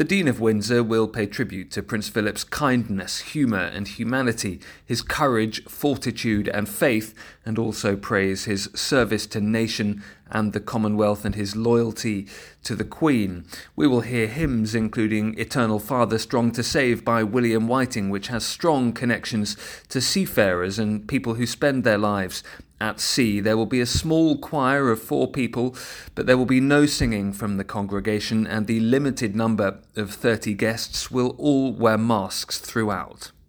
The Dean of Windsor will pay tribute to Prince Philip's kindness, humour and humanity, his courage, fortitude and faith, and also praise his service to nation and the Commonwealth and his loyalty to the Queen. We will hear hymns including Eternal Father Strong to Save by William Whiting, which has strong connections to seafarers and people who spend their lives at sea. There will be a small choir of 4 people, but there will be no singing from the congregation, and the limited number of 30 guests will all wear masks throughout.